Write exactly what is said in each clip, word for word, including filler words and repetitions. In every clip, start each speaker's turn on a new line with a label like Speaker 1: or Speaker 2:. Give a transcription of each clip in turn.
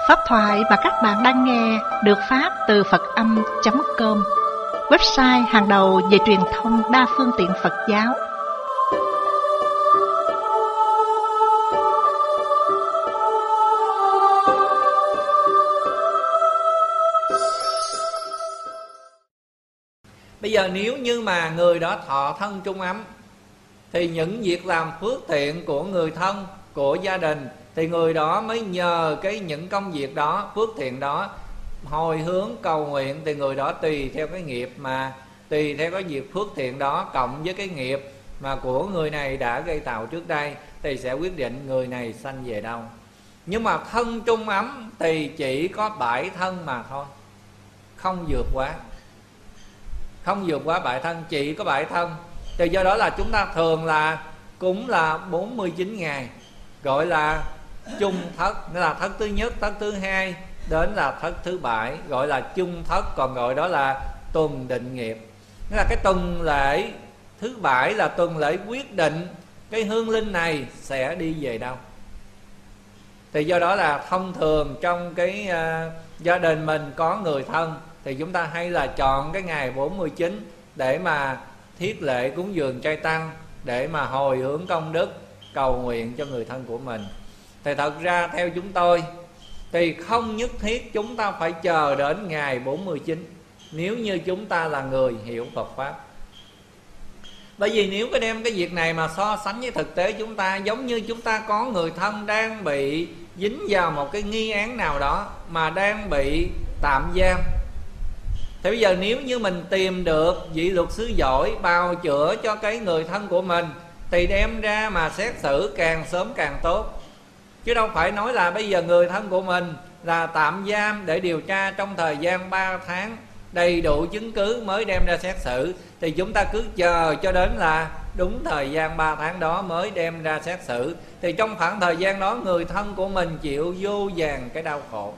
Speaker 1: Pháp thoại mà các bạn đang nghe được phát từ Phật Âm chấm com, website hàng đầu về truyền thông đa phương tiện Phật giáo.
Speaker 2: Bây giờ nếu như mà người đó thọ thân trung ấm, thì những việc làm phước thiện của người thân, của gia đình, thì người đó mới nhờ cái những công việc đó, phước thiện đó hồi hướng cầu nguyện. Thì người đó tùy theo cái nghiệp mà tùy theo cái việc phước thiện đó cộng với cái nghiệp mà của người này đã gây tạo trước đây, thì sẽ quyết định người này sanh về đâu. Nhưng mà thân trung ấm thì chỉ có bảy thân mà thôi, không vượt quá, không vượt quá bảy thân, chỉ có bảy thân. Thì do đó là chúng ta thường là cúng là bốn mươi chín ngày, gọi là chung thất, nghĩa là thất thứ nhất, thất thứ hai đến là thất thứ bảy, gọi là chung thất, còn gọi đó là tuần định nghiệp. Nghĩa là cái tuần lễ thứ bảy là tuần lễ quyết định cái hương linh này sẽ đi về đâu. Thì do đó là thông thường trong cái uh, gia đình mình có người thân, thì chúng ta hay là chọn cái ngày bốn mươi chín để mà thiết lễ cúng dường chay tăng, để mà hồi hướng công đức, cầu nguyện cho người thân của mình. Thì thật ra theo chúng tôi thì không nhất thiết chúng ta phải chờ đến ngày bốn mươi chín, nếu như chúng ta là người hiểu Phật Pháp. Bởi vì nếu cái đem cái việc này mà so sánh với thực tế chúng ta, giống như chúng ta có người thân đang bị dính vào một cái nghi án nào đó mà đang bị tạm giam, thì bây giờ nếu như mình tìm được vị luật sư giỏi bào chữa cho cái người thân của mình, thì đem ra mà xét xử càng sớm càng tốt. Chứ đâu phải nói là bây giờ người thân của mình là tạm giam để điều tra trong thời gian ba tháng, đầy đủ chứng cứ mới đem ra xét xử, thì chúng ta cứ chờ cho đến là đúng thời gian ba tháng đó mới đem ra xét xử. Thì trong khoảng thời gian đó người thân của mình chịu vô vàn cái đau khổ.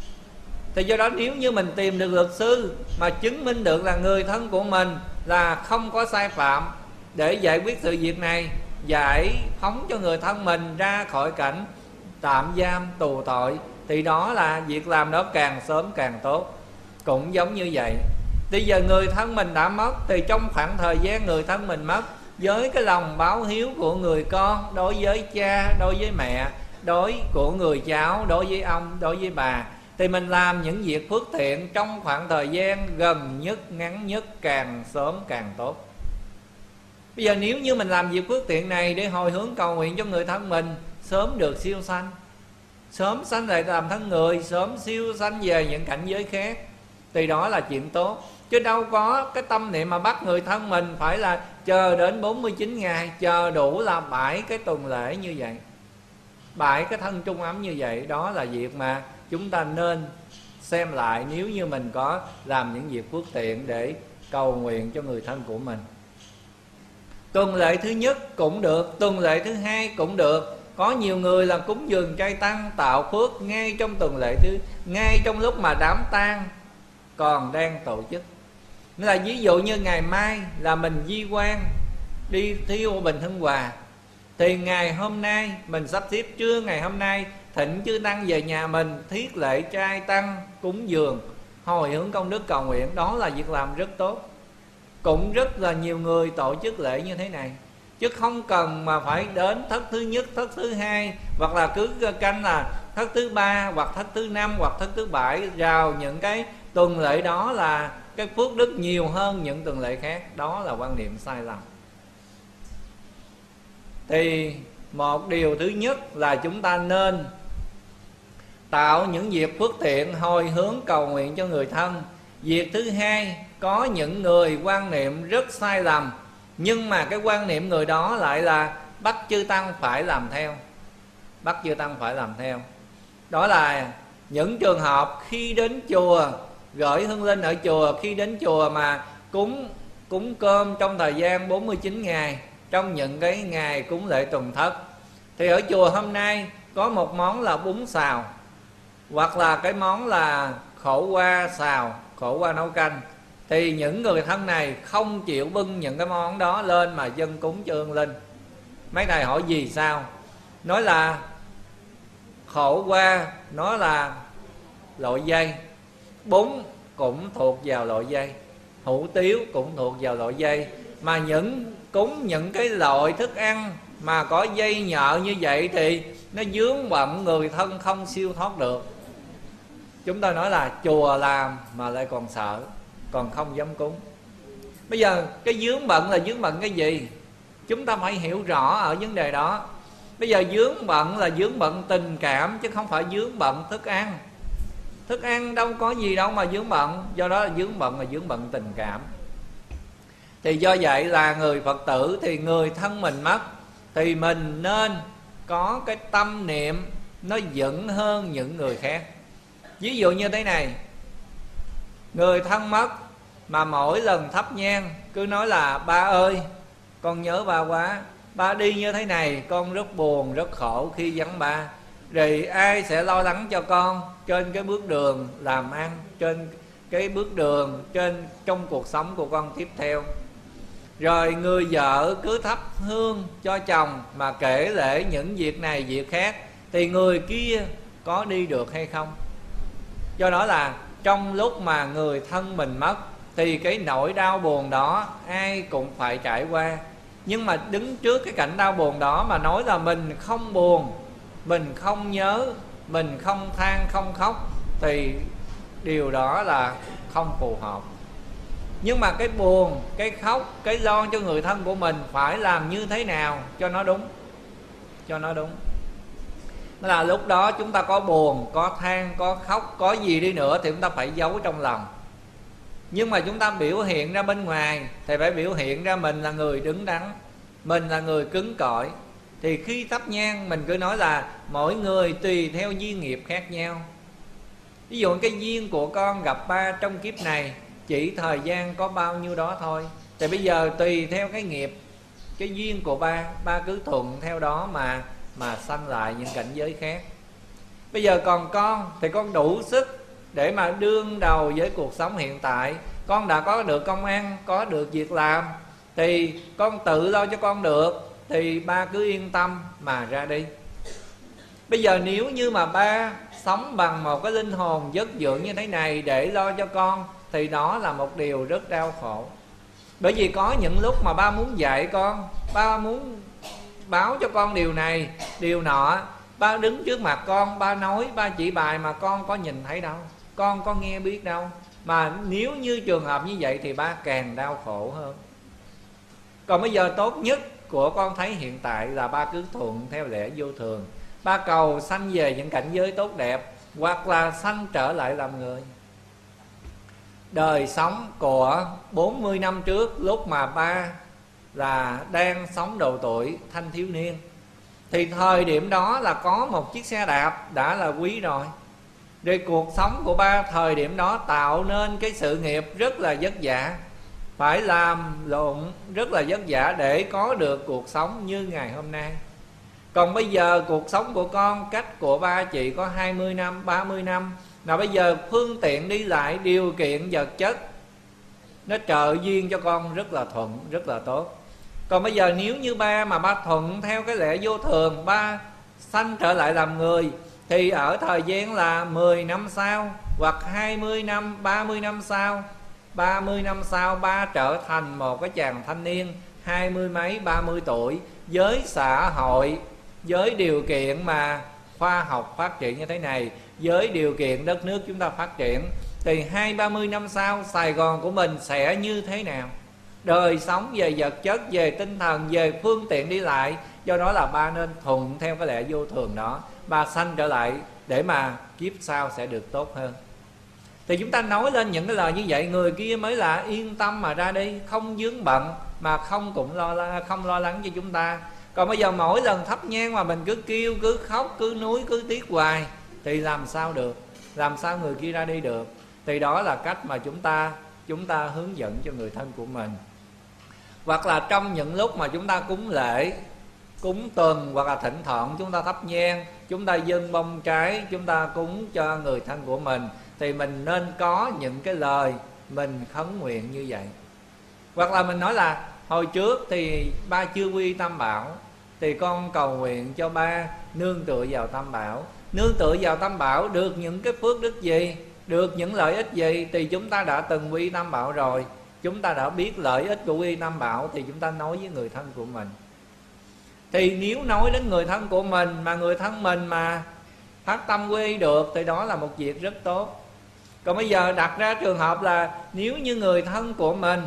Speaker 2: Thì do đó nếu như mình tìm được luật sư mà chứng minh được là người thân của mình là không có sai phạm, để giải quyết sự việc này, giải phóng cho người thân mình ra khỏi cảnh tạm giam tù tội, thì đó là việc làm đó càng sớm càng tốt. Cũng giống như vậy, bây giờ người thân mình đã mất, thì trong khoảng thời gian người thân mình mất, với cái lòng báo hiếu của người con đối với cha, đối với mẹ, đối của người cháu, đối với ông, đối với bà, thì mình làm những việc phước thiện trong khoảng thời gian gần nhất, ngắn nhất, càng sớm càng tốt. Bây giờ nếu như mình làm việc phước thiện này để hồi hướng cầu nguyện cho người thân mình sớm được siêu sanh, sớm sanh lại làm thân người, sớm siêu sanh về những cảnh giới khác, thì đó là chuyện tốt. Chứ đâu có cái tâm niệm mà bắt người thân mình phải là chờ đến bốn mươi chín ngày, chờ đủ là bảy cái tuần lễ như vậy, bảy cái thân trung ấm như vậy. Đó là việc mà chúng ta nên xem lại nếu như mình có làm những việc phước thiện để cầu nguyện cho người thân của mình. Tuần lễ thứ nhất cũng được, tuần lễ thứ hai cũng được. Có nhiều người là cúng dường chay tăng tạo phước ngay trong tuần lễ thứ, ngay trong lúc mà đám tang còn đang tổ chức. Nghĩa là ví dụ như ngày mai là mình di quan đi thiêu bình hưng hòa, thì ngày hôm nay mình sắp xếp trưa ngày hôm nay thỉnh chư tăng về nhà mình thiết lễ trai tăng cúng dường, hồi hướng công đức cầu nguyện. Đó là việc làm rất tốt. Cũng rất là nhiều người tổ chức lễ như thế này, chứ không cần mà phải đến thất thứ nhất, thất thứ hai, hoặc là cứ canh là thất thứ ba hoặc thất thứ năm hoặc thất thứ bảy vào những cái tuần lễ đó là cái phước đức nhiều hơn những tuần lễ khác. Đó là quan niệm sai lầm. Thì một điều thứ nhất là chúng ta nên tạo những việc phước thiện hồi hướng cầu nguyện cho người thân. Việc thứ hai, có những người quan niệm rất sai lầm, nhưng mà cái quan niệm người đó lại là bắt chư tăng phải làm theo, bắt chư tăng phải làm theo. Đó là những trường hợp khi đến chùa, gửi hương linh ở chùa, khi đến chùa mà cúng cúng cơm trong thời gian bốn mươi chín ngày, trong những cái ngày cúng lễ tuần thất, thì ở chùa hôm nay có một món là bún xào, hoặc là cái món là khổ qua xào, khổ qua nấu canh, thì những người thân này không chịu bưng những cái món đó lên mà dâng cúng cho hương linh. Mấy này hỏi vì sao? Nói là khổ qua, nó là loại dây, bún cũng thuộc vào loại dây, hủ tiếu cũng thuộc vào loại dây. Mà những cúng những cái loại thức ăn mà có dây nhợ như vậy thì nó vướng bận, người thân không siêu thoát được. Chúng ta nói là chùa làm mà lại còn sợ, còn không dám cúng. Bây giờ cái vướng bận là vướng bận cái gì? Chúng ta phải hiểu rõ ở vấn đề đó. Bây giờ vướng bận là vướng bận tình cảm, chứ không phải vướng bận thức ăn. Thức ăn đâu có gì đâu mà vướng bận. Do đó là vướng bận là vướng bận tình cảm. Thì do vậy là người Phật tử thì người thân mình mất, thì mình nên có cái tâm niệm nó vững hơn những người khác. Ví dụ như thế này, người thân mất mà mỗi lần thắp nhang cứ nói là ba ơi con nhớ ba quá, ba đi như thế này con rất buồn rất khổ khi vắng ba, rồi ai sẽ lo lắng cho con trên cái bước đường làm ăn, trên cái bước đường trên trong cuộc sống của con tiếp theo. Rồi người vợ cứ thắp hương cho chồng mà kể lể những việc này việc khác, thì người kia có đi được hay không? Do đó là trong lúc mà người thân mình mất thì cái nỗi đau buồn đó ai cũng phải trải qua. Nhưng mà đứng trước cái cảnh đau buồn đó mà nói là mình không buồn, mình không nhớ, mình không than không khóc, thì điều đó là không phù hợp. Nhưng mà cái buồn, cái khóc, cái lo cho người thân của mình phải làm như thế nào cho nó đúng, cho nó đúng. Đó là lúc đó chúng ta có buồn, có than, có khóc, có gì đi nữa thì chúng ta phải giấu trong lòng. Nhưng mà chúng ta biểu hiện ra bên ngoài thì phải biểu hiện ra mình là người đứng đắn, mình là người cứng cỏi. Thì khi thắp nhang mình cứ nói là mỗi người tùy theo duyên nghiệp khác nhau. Ví dụ cái duyên của con gặp ba trong kiếp này chỉ thời gian có bao nhiêu đó thôi, thì bây giờ tùy theo cái nghiệp, cái duyên của ba, ba cứ thuận theo đó mà mà sanh lại những cảnh giới khác. Bây giờ còn con thì con đủ sức để mà đương đầu với cuộc sống hiện tại. Con đã có được công ăn, có được việc làm, thì con tự lo cho con được, thì ba cứ yên tâm mà ra đi. Bây giờ nếu như mà ba sống bằng một cái linh hồn vất vưởng như thế này để lo cho con, thì đó là một điều rất đau khổ. Bởi vì có những lúc mà ba muốn dạy con, ba muốn báo cho con điều này, điều nọ, ba đứng trước mặt con, ba nói, ba chỉ bài mà con có nhìn thấy đâu, con có nghe biết đâu. Mà nếu như trường hợp như vậy thì ba càng đau khổ hơn. Còn bây giờ tốt nhất của con thấy hiện tại là ba cứ thuận theo lẽ vô thường. Ba cầu sanh về những cảnh giới tốt đẹp, hoặc là sanh trở lại làm người. Đời sống của bốn mươi năm trước, lúc mà ba là đang sống độ tuổi thanh thiếu niên, thì thời điểm đó là có một chiếc xe đạp đã là quý rồi. Rồi cuộc sống của ba thời điểm đó tạo nên cái sự nghiệp rất là vất vả, phải làm lộn rất là vất vả để có được cuộc sống như ngày hôm nay. Còn bây giờ cuộc sống của con cách của ba chị có hai mươi năm, ba mươi năm, là bây giờ phương tiện đi lại, điều kiện vật chất nó trợ duyên cho con rất là thuận, rất là tốt. Còn bây giờ nếu như ba mà ba thuận theo cái lẽ vô thường, ba sanh trở lại làm người, thì ở thời gian là mười năm sau, hoặc hai mươi năm, ba mươi năm sau, ba mươi năm sau ba trở thành một cái chàng thanh niên hai mươi mấy, ba mươi tuổi, với xã hội, với điều kiện mà khoa học phát triển như thế này, với điều kiện đất nước chúng ta phát triển, thì hai ba mươi năm sau Sài Gòn của mình sẽ như thế nào? Đời sống về vật chất, về tinh thần, về phương tiện đi lại. Do đó là ba nên thuận theo cái lẽ vô thường đó, ba sanh trở lại để mà kiếp sau sẽ được tốt hơn. Thì chúng ta nói lên những cái lời như vậy, người kia mới là yên tâm mà ra đi, không vướng bận, mà không cũng lo không lo lắng cho chúng ta. Còn bây giờ mỗi lần thắp nhang mà mình cứ kêu, cứ khóc, cứ núi, cứ tiếc hoài, thì làm sao được? Làm sao người kia ra đi được? Thì đó là cách mà chúng ta chúng ta hướng dẫn cho người thân của mình. Hoặc là trong những lúc mà chúng ta cúng lễ, cúng tuần, hoặc là thỉnh thoảng chúng ta thắp nhang, chúng ta dâng bông trái, chúng ta cúng cho người thân của mình, thì mình nên có những cái lời mình khấn nguyện như vậy. Hoặc là mình nói là hồi trước thì ba chưa quy tam bảo, thì con cầu nguyện cho ba nương tựa vào Tam Bảo. Nương tựa vào Tam Bảo được những cái phước đức gì, được những lợi ích gì, thì chúng ta đã từng quy Tam Bảo rồi, chúng ta đã biết lợi ích của quy Tam Bảo, thì chúng ta nói với người thân của mình. Thì nếu nói đến người thân của mình mà người thân mình mà phát tâm quy y được thì đó là một việc rất tốt. Còn bây giờ đặt ra trường hợp là nếu như người thân của mình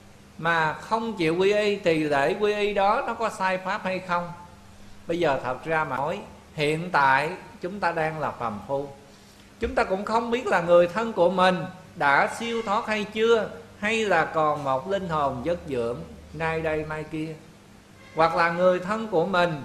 Speaker 2: mà không chịu quy y thì lễ quy y đó nó có sai pháp hay không? Bây giờ thật ra mà nói, hiện tại chúng ta đang là phàm phu, chúng ta cũng không biết là người thân của mình đã siêu thoát hay chưa, hay là còn một linh hồn vất dưỡng nay đây mai kia. Hoặc là người thân của mình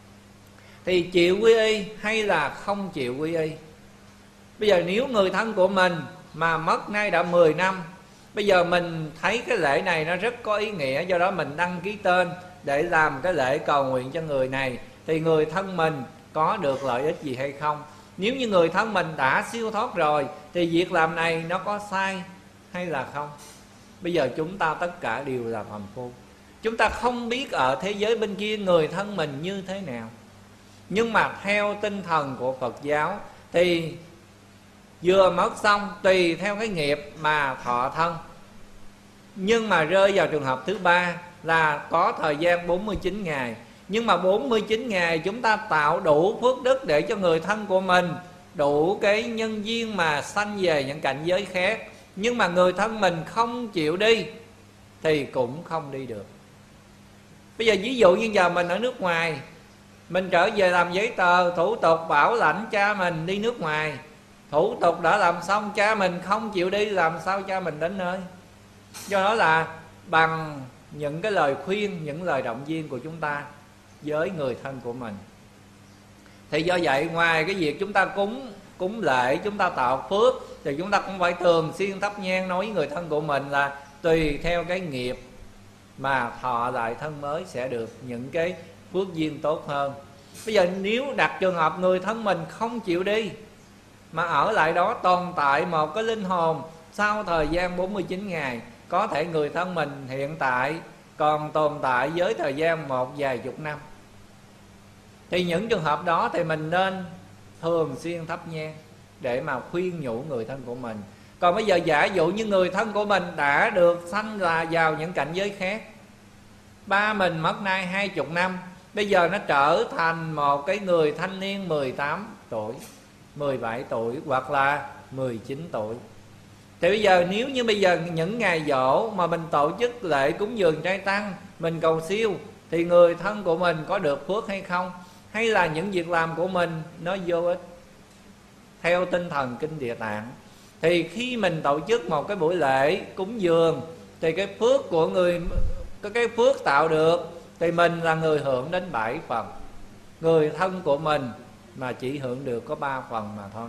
Speaker 2: thì chịu quy y hay là không chịu quy y. Bây giờ nếu người thân của mình mà mất nay đã mười năm, bây giờ mình thấy cái lễ này nó rất có ý nghĩa, do đó mình đăng ký tên để làm cái lễ cầu nguyện cho người này, thì người thân mình có được lợi ích gì hay không? Nếu như người thân mình đã siêu thoát rồi thì việc làm này nó có sai hay là không? Bây giờ chúng ta tất cả đều là phàm phu, chúng ta không biết ở thế giới bên kia người thân mình như thế nào. Nhưng mà theo tinh thần của Phật giáo thì vừa mất xong tùy theo cái nghiệp mà thọ thân. Nhưng mà rơi vào trường hợp thứ ba là có thời gian bốn mươi chín ngày. Nhưng mà bốn mươi chín ngày chúng ta tạo đủ phước đức để cho người thân của mình đủ cái nhân duyên mà sanh về những cảnh giới khác. Nhưng mà người thân mình không chịu đi thì cũng không đi được. Bây giờ ví dụ như giờ mình ở nước ngoài, mình trở về làm giấy tờ, thủ tục bảo lãnh cha mình đi nước ngoài, thủ tục đã làm xong, cha mình không chịu đi, làm sao cha mình đến nơi? Do đó là bằng những cái lời khuyên, những lời động viên của chúng ta với người thân của mình. Thì do vậy ngoài cái việc chúng ta cúng cúng lễ, chúng ta tạo phước, thì chúng ta cũng phải thường xuyên thắp nhang nói với người thân của mình là tùy theo cái nghiệp mà thọ lại thân mới sẽ được những cái phước duyên tốt hơn. Bây giờ nếu đặt trường hợp người thân mình không chịu đi mà ở lại đó tồn tại một cái linh hồn, sau thời gian bốn mươi chín ngày, có thể người thân mình hiện tại còn tồn tại với thời gian một vài chục năm, thì những trường hợp đó thì mình nên thường xuyên thắp nhang để mà khuyên nhủ người thân của mình. Còn bây giờ giả dụ như người thân của mình đã được sanh là vào những cảnh giới khác, ba mình mất nay hai chục năm, bây giờ nó trở thành một cái người thanh niên mười tám tuổi, mười bảy tuổi hoặc là mười chín tuổi. Thì bây giờ nếu như bây giờ những ngày giỗ mà mình tổ chức lễ cúng dường trai tăng, mình cầu siêu, thì người thân của mình có được phước hay không? Hay là những việc làm của mình nó vô ích? Theo tinh thần Kinh Địa Tạng thì khi mình tổ chức một cái buổi lễ cúng dường thì cái phước của người, có cái phước tạo được thì mình là người hưởng đến bảy phần, người thân của mình mà chỉ hưởng được có ba phần mà thôi.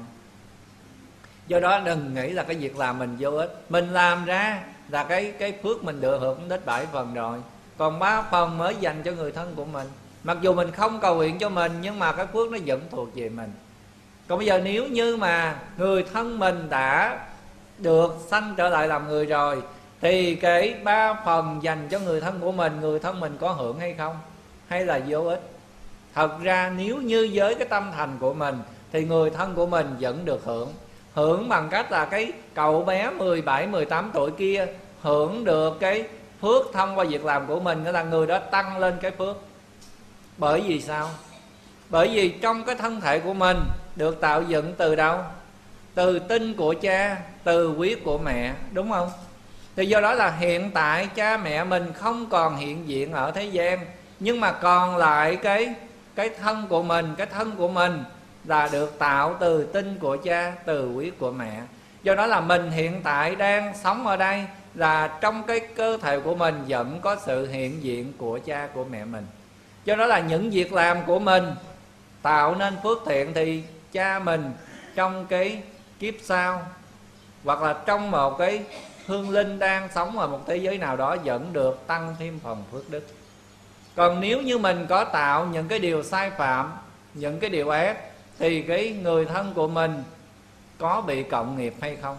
Speaker 2: Do đó đừng nghĩ là cái việc làm mình vô ích. Mình làm ra là cái cái phước mình được hưởng đến bảy phần rồi, còn ba phần mới dành cho người thân của mình. Mặc dù mình không cầu nguyện cho mình, nhưng mà cái phước nó vẫn thuộc về mình. Còn bây giờ nếu như mà người thân mình đã được sanh trở lại làm người rồi, thì cái ba phần dành cho người thân của mình, người thân mình có hưởng hay không? Hay là vô ích? Thật ra nếu như với cái tâm thành của mình thì người thân của mình vẫn được hưởng. Hưởng bằng cách là cái cậu bé mười bảy, mười tám tuổi kia hưởng được cái phước thông qua việc làm của mình, nghĩa là người đó tăng lên cái phước. Bởi vì sao? Bởi vì trong cái thân thể của mình được tạo dựng từ đâu? Từ tinh của cha, từ huyết của mẹ, đúng không? Thì do đó là hiện tại cha mẹ mình không còn hiện diện ở thế gian, nhưng mà còn lại cái cái thân của mình, cái thân của mình là được tạo từ tinh của cha, từ huyết của mẹ. Do đó là mình hiện tại đang sống ở đây là trong cái cơ thể của mình vẫn có sự hiện diện của cha, của mẹ mình. Do đó là những việc làm của mình tạo nên phước thiện thì cha mình trong cái kiếp sau, hoặc là trong một cái hương linh đang sống ở một thế giới nào đó vẫn được tăng thêm phần phước đức. Còn nếu như mình có tạo những cái điều sai phạm, những cái điều ác, thì cái người thân của mình có bị cộng nghiệp hay không?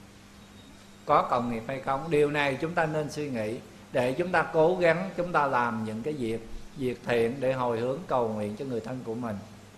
Speaker 2: Có cộng nghiệp hay không? Điều này chúng ta nên suy nghĩ để chúng ta cố gắng chúng ta làm những cái việc việc thiện để hồi hướng cầu nguyện cho người thân của mình.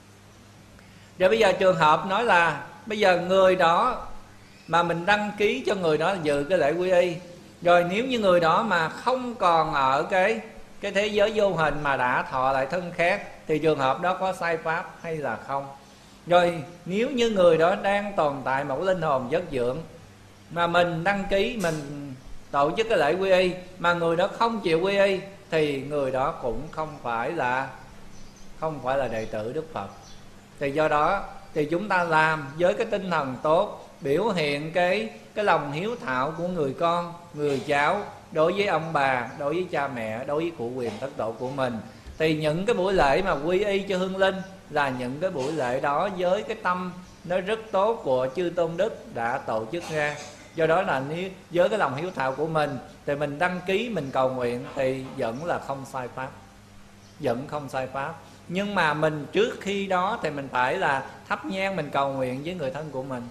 Speaker 2: Rồi bây giờ trường hợp nói là bây giờ người đó mà mình đăng ký cho người đó dự cái lễ quy y, rồi nếu như người đó mà không còn ở cái cái thế giới vô hình mà đã thọ lại thân khác, thì trường hợp đó có sai pháp hay là không? Rồi nếu như người đó đang tồn tại một linh hồn vất dưỡng mà mình đăng ký, mình tổ chức cái lễ quy y mà người đó không chịu quy y, thì người đó cũng không phải là không phải là đệ tử Đức Phật. Thì do đó thì chúng ta làm với cái tinh thần tốt, biểu hiện cái cái lòng hiếu thảo của người con, người cháu đối với ông bà, đối với cha mẹ, đối với cụ quyền thất tổ của mình. Thì những cái buổi lễ mà quy y cho hương linh là những cái buổi lễ đó với cái tâm nó rất tốt của chư tôn đức đã tổ chức ra. Do đó là nếu với cái lòng hiếu thảo của mình thì mình đăng ký, mình cầu nguyện thì vẫn là không sai pháp, vẫn không sai pháp. Nhưng mà mình trước khi đó thì mình phải là thắp nhang, mình cầu nguyện với người thân của mình.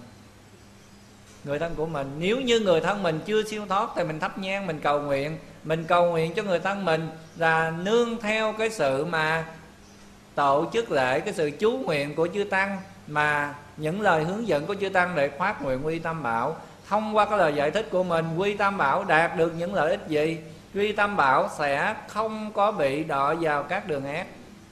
Speaker 2: Người thân của mình, nếu như người thân mình chưa siêu thoát thì mình thắp nhang, mình cầu nguyện. Mình cầu nguyện cho người thân mình là nương theo cái sự mà tổ chức lễ, cái sự chú nguyện của chư Tăng, mà những lời hướng dẫn của chư Tăng để phát nguyện quy Tam Bảo. Thông qua cái lời giải thích của mình, quy Tam Bảo đạt được những lợi ích gì? Quy Tam Bảo sẽ không có bị đọa vào các đường ác.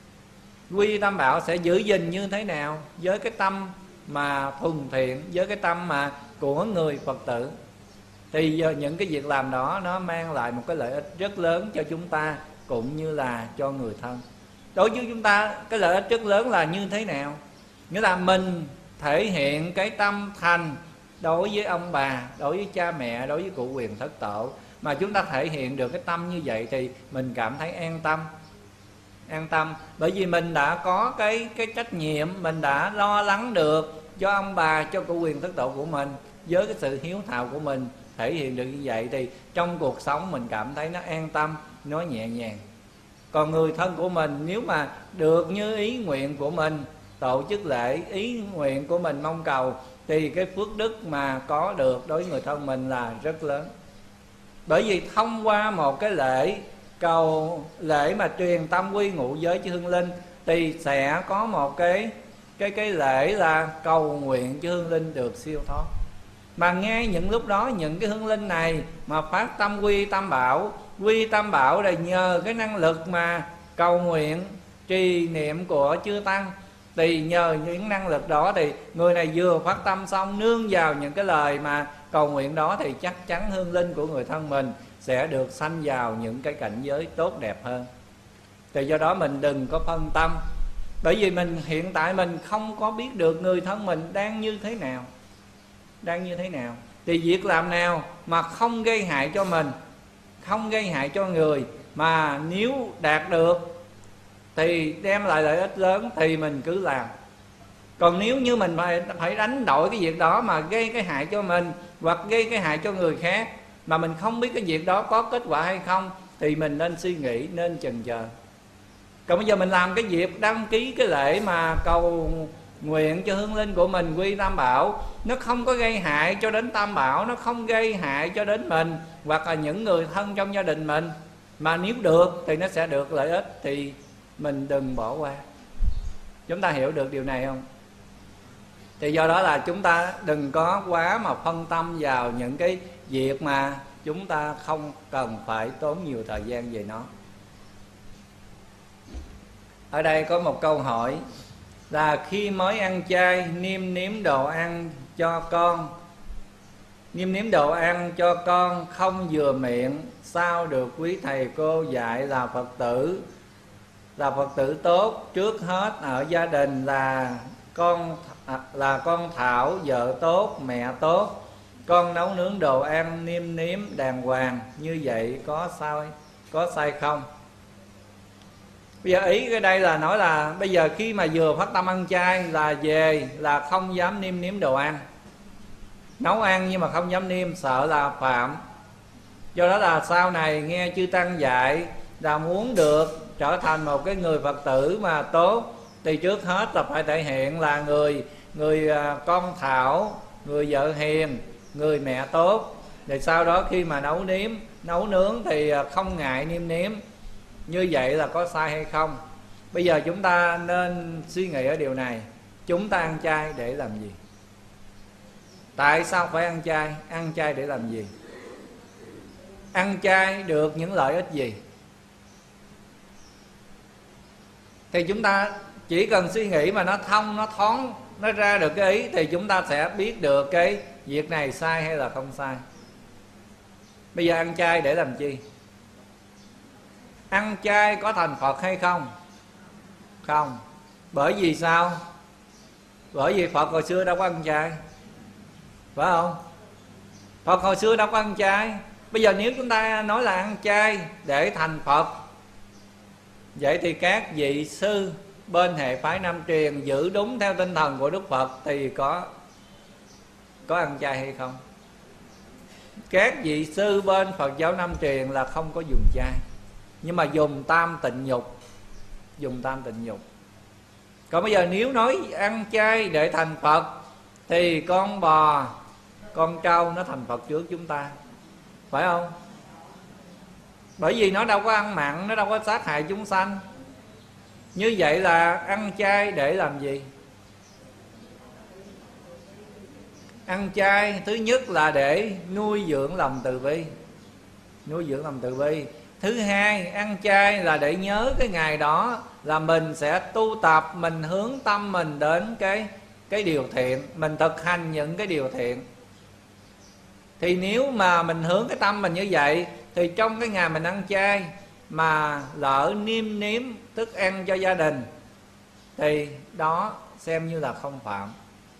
Speaker 2: Quy Tam Bảo sẽ giữ gìn như thế nào? Với cái tâm mà thuần thiện, với cái tâm mà của người Phật tử. Thì giờ những cái việc làm đó nó mang lại một cái lợi ích rất lớn cho chúng ta cũng như là cho người thân. Đối với chúng ta cái lợi ích rất lớn là như thế nào? Nghĩa là mình thể hiện cái tâm thành đối với ông bà, đối với cha mẹ, đối với cụ quyền thất tổ. Mà chúng ta thể hiện được cái tâm như vậy thì mình cảm thấy an tâm. An tâm bởi vì mình đã có cái, cái trách nhiệm, mình đã lo lắng được cho ông bà, cho cụ quyền thất tổ của mình. Với cái sự hiếu thảo của mình thể hiện được như vậy thì trong cuộc sống mình cảm thấy nó an tâm, nó nhẹ nhàng. Còn người thân của mình nếu mà được như ý nguyện của mình, tổ chức lễ ý nguyện của mình mong cầu, thì cái phước đức mà có được đối với người thân mình là rất lớn. Bởi vì thông qua một cái lễ cầu lễ mà truyền tâm quy ngụ giới cho hương linh, thì sẽ có một cái cái cái lễ là cầu nguyện cho hương linh được siêu thoát. Mà ngay những lúc đó, những cái hương linh này mà phát tâm quy Tam Bảo, quy Tam Bảo là nhờ cái năng lực mà cầu nguyện trì niệm của chư Tăng, thì nhờ những năng lực đó thì người này vừa phát tâm xong, nương vào những cái lời mà cầu nguyện đó, thì chắc chắn hương linh của người thân mình sẽ được sanh vào những cái cảnh giới tốt đẹp hơn. Thì do đó mình đừng có phân tâm, bởi vì mình hiện tại mình không có biết được người thân mình đang như thế nào, đang như thế nào. Thì việc làm nào mà không gây hại cho mình, không gây hại cho người, mà nếu đạt được thì đem lại lợi ích lớn thì mình cứ làm. Còn nếu như mình phải, phải đánh đổi cái việc đó mà gây cái hại cho mình, hoặc gây cái hại cho người khác, mà mình không biết cái việc đó có kết quả hay không, thì mình nên suy nghĩ, nên chần chờ. Còn bây giờ mình làm cái việc đăng ký cái lễ mà cầu nguyện cho hương linh của mình quy Tam Bảo, nó không có gây hại cho đến Tam Bảo, nó không gây hại cho đến mình hoặc là những người thân trong gia đình mình, mà nếu được thì nó sẽ được lợi ích, thì mình đừng bỏ qua. Chúng ta hiểu được điều này không? Thì do đó là chúng ta đừng có quá mà phân tâm vào những cái việc mà chúng ta không cần phải tốn nhiều thời gian về nó. Ở đây có một câu hỏi là khi mới ăn chay niêm nếm đồ ăn cho con, niêm nếm đồ ăn cho con không vừa miệng, sao được quý thầy cô dạy là Phật tử, là Phật tử tốt? Trước hết ở gia đình là con là con Thảo vợ tốt, mẹ tốt, con nấu nướng đồ ăn niêm nếm đàng hoàng, như vậy có sai có sai không? Bây giờ ý cái đây là nói là bây giờ khi mà vừa phát tâm ăn chay là về là không dám niêm nếm đồ ăn, nấu ăn nhưng mà không dám niêm, sợ là phạm. Do đó là sau này nghe chư Tăng dạy là muốn được trở thành một cái người Phật tử mà tốt, thì trước hết là phải thể hiện là người người con Thảo, người vợ hiền, người mẹ tốt. Rồi sau đó khi mà nấu nếm nấu nướng thì không ngại niêm nếm. Như vậy là có sai hay không? Bây giờ chúng ta nên suy nghĩ ở điều này. Chúng ta ăn chay để làm gì? Tại sao phải ăn chay? Ăn chay để làm gì? Ăn chay được những lợi ích gì? Thì chúng ta chỉ cần suy nghĩ mà nó thông, nó thoáng, nó ra được cái ý, thì chúng ta sẽ biết được cái việc này sai hay là không sai. Bây giờ ăn chay để làm chi? Ăn chay có thành Phật hay không? Không. Bởi vì sao? Bởi vì Phật hồi xưa đâu có ăn chay, phải không? Phật hồi xưa đâu có ăn chay. Bây giờ nếu chúng ta nói là ăn chay để thành Phật, vậy thì các vị sư bên hệ phái Nam Truyền giữ đúng theo tinh thần của Đức Phật thì có có ăn chay hay không? Các vị sư bên Phật giáo Nam Truyền là không có dùng chay, nhưng mà dùng tam tịnh nhục. Dùng tam tịnh nhục. Còn bây giờ nếu nói ăn chay để thành Phật, thì con bò, con trâu nó thành Phật trước chúng ta, phải không? Bởi vì nó đâu có ăn mặn, nó đâu có sát hại chúng sanh. Như vậy là ăn chay để làm gì? Ăn chay thứ nhất là để nuôi dưỡng lòng từ bi. Nuôi dưỡng lòng từ bi. Thứ hai, ăn chay là để nhớ cái ngày đó là mình sẽ tu tập, mình hướng tâm mình đến cái, cái điều thiện, mình thực hành những cái điều thiện. Thì nếu mà mình hướng cái tâm mình như vậy, thì trong cái ngày mình ăn chay mà lỡ niêm nếm thức ăn cho gia đình, thì đó xem như là không phạm.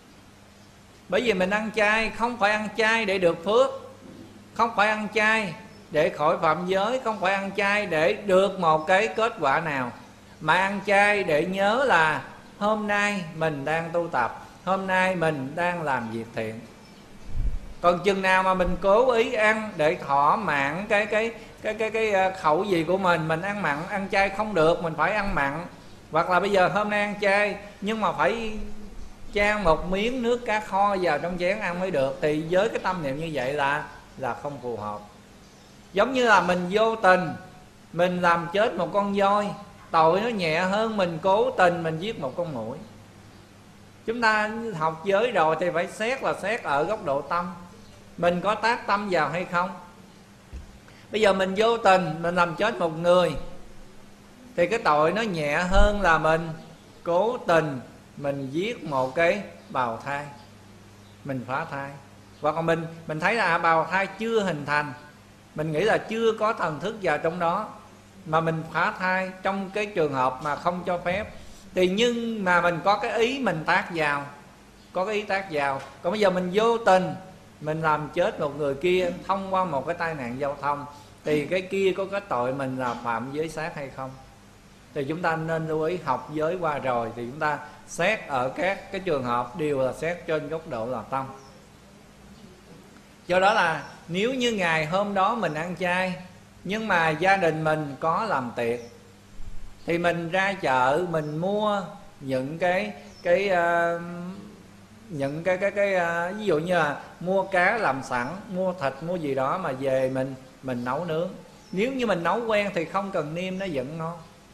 Speaker 2: Bởi vì mình ăn chay không phải ăn chay để được phước, không phải ăn chay để khỏi phạm giới, không phải ăn chay để được một cái kết quả nào, mà ăn chay để nhớ là hôm nay mình đang tu tập, hôm nay mình đang làm việc thiện. Còn chừng nào mà mình cố ý ăn để thỏa mãn cái cái cái cái cái khẩu vị của mình, mình ăn mặn, ăn chay không được, mình phải ăn mặn. Hoặc là bây giờ hôm nay ăn chay nhưng mà phải chan một miếng nước cá kho vào trong chén ăn mới được, thì với cái tâm niệm như vậy là là không phù hợp. Giống như là mình vô tình mình làm chết một con voi, tội nó nhẹ hơn mình cố tình mình giết một con muỗi. Chúng ta học giới rồi thì phải xét là xét ở góc độ tâm, mình có tác tâm vào hay không. Bây giờ mình vô tình mình làm chết một người, thì cái tội nó nhẹ hơn là mình cố tình mình giết một cái bào thai, mình phá thai. Hoặc là mình mình thấy là bào thai chưa hình thành, mình nghĩ là chưa có thần thức vào trong đó, mà mình phá thai trong cái trường hợp mà không cho phép, thì nhưng mà mình có cái ý mình tác vào, có cái ý tác vào. Còn bây giờ mình vô tình mình làm chết một người kia thông qua một cái tai nạn giao thông, thì cái kia có cái tội mình là phạm giới sát hay không? Thì chúng ta nên lưu ý, học giới qua rồi thì chúng ta xét ở các cái trường hợp đều là xét trên góc độ là tâm. Do đó là nếu như ngày hôm đó mình ăn chay, nhưng mà gia đình mình có làm tiệc, thì mình ra chợ mình mua những cái cái uh, những cái cái cái uh, ví dụ như là mua cá làm sẵn, mua thịt, mua gì đó mà về mình mình nấu nướng. Nếu như mình nấu quen thì không cần nêm, nó vẫn ngon.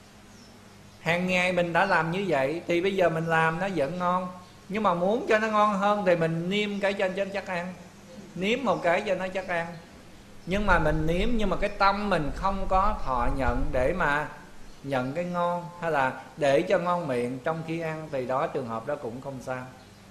Speaker 2: Hàng ngày mình đã làm như vậy thì bây giờ mình làm nó vẫn ngon. Nhưng mà muốn cho nó ngon hơn thì mình nêm cái cho cho chắc ăn, nếm một cái cho nó chắc ăn. Nhưng mà mình nếm nhưng mà cái tâm mình không có thọ nhận để mà nhận cái ngon, hay là để cho ngon miệng trong khi ăn, thì đó trường hợp đó cũng không sao.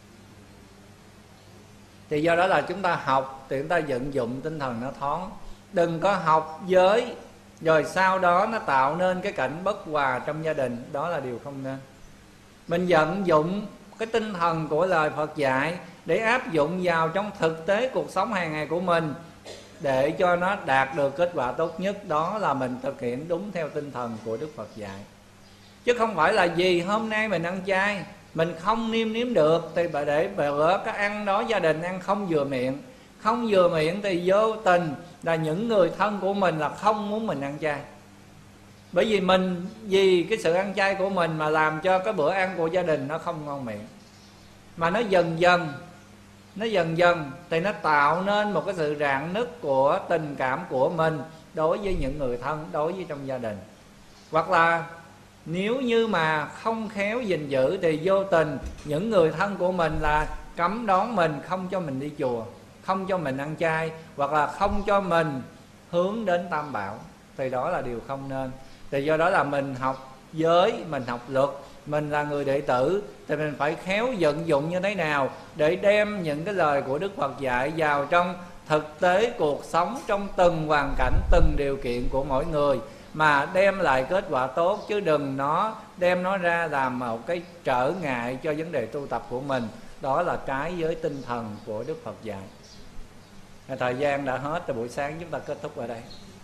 Speaker 2: Thì do đó là chúng ta học thì chúng ta vận dụng tinh thần nó thoáng. Đừng có học giới rồi sau đó nó tạo nên cái cảnh bất hòa trong gia đình, đó là điều không nên. Mình vận dụng cái tinh thần của lời Phật dạy để áp dụng vào trong thực tế cuộc sống hàng ngày của mình, để cho nó đạt được kết quả tốt nhất. Đó là mình thực hiện đúng theo tinh thần của Đức Phật dạy. Chứ không phải là gì hôm nay mình ăn chay mình không nêm nếm được thì để bữa cái ăn đó gia đình ăn không vừa miệng. Không vừa miệng thì vô tình là những người thân của mình là không muốn mình ăn chay. Bởi vì mình vì cái sự ăn chay của mình mà làm cho cái bữa ăn của gia đình nó không ngon miệng. Mà nó dần dần Nó dần dần thì nó tạo nên một cái sự rạn nứt của tình cảm của mình đối với những người thân, đối với trong gia đình. Hoặc là nếu như mà không khéo gìn giữ thì vô tình những người thân của mình là cấm đón mình, không cho mình đi chùa, không cho mình ăn chay, hoặc là không cho mình hướng đến Tam Bảo, thì đó là điều không nên. Thì do đó là mình học giới, mình học luật, mình là người đệ tử thì mình phải khéo vận dụng như thế nào để đem những cái lời của Đức Phật dạy vào trong thực tế cuộc sống, trong từng hoàn cảnh, từng điều kiện của mỗi người, mà đem lại kết quả tốt, chứ đừng nó đem nó ra làm một cái trở ngại cho vấn đề tu tập của mình. Đó là trái với tinh thần của Đức Phật dạy. Thời gian đã hết rồi, buổi sáng chúng ta kết thúc ở đây.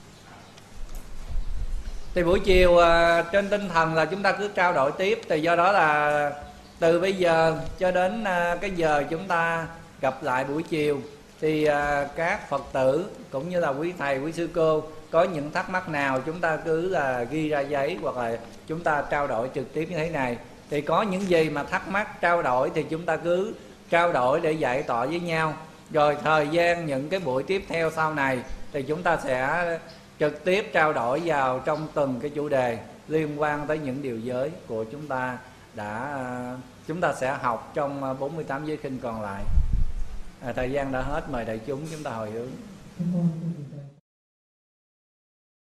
Speaker 2: Thì buổi chiều trên tinh thần là chúng ta cứ trao đổi tiếp. Thì do đó là từ bây giờ cho đến cái giờ chúng ta gặp lại buổi chiều, thì các Phật tử cũng như là quý thầy, quý sư cô có những thắc mắc nào chúng ta cứ là ghi ra giấy, hoặc là chúng ta trao đổi trực tiếp như thế này. Thì có những gì mà thắc mắc trao đổi thì chúng ta cứ trao đổi để giải tỏa với nhau. Rồi thời gian những cái buổi tiếp theo sau này thì chúng ta sẽ trực tiếp trao đổi vào trong từng cái chủ đề liên quan tới những điều giới của chúng ta đã chúng ta sẽ học trong bốn mươi tám giới kinh còn lại. À, thời gian đã hết, mời đại chúng chúng ta hồi hướng.